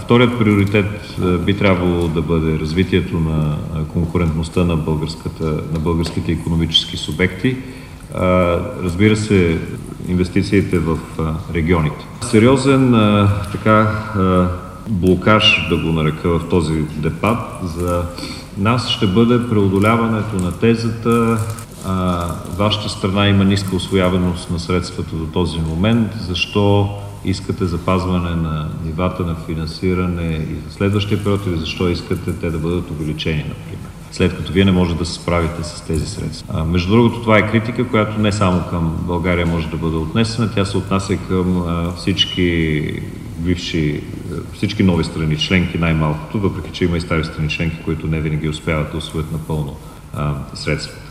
Вторият приоритет би трябвало да бъде развитието на конкурентността на българските икономически субекти. Разбира се, инвестициите в регионите. Сериозен блокаж, да го нарека, в този дебат за нас ще бъде преодоляването на тезата: вашата страна има ниска усвояемост на средствата до този момент, защо искате запазване на нивата на финансиране и за следващия период, или защо искате те да бъдат увеличени, например, след като вие не можете да се справите с тези средства. Между другото, това е критика, която не само към България може да бъде отнесена, тя се отнася към всички нови страни членки, най-малкото, въпреки че има и стари страни членки, които не винаги успяват да усвоят напълно средства.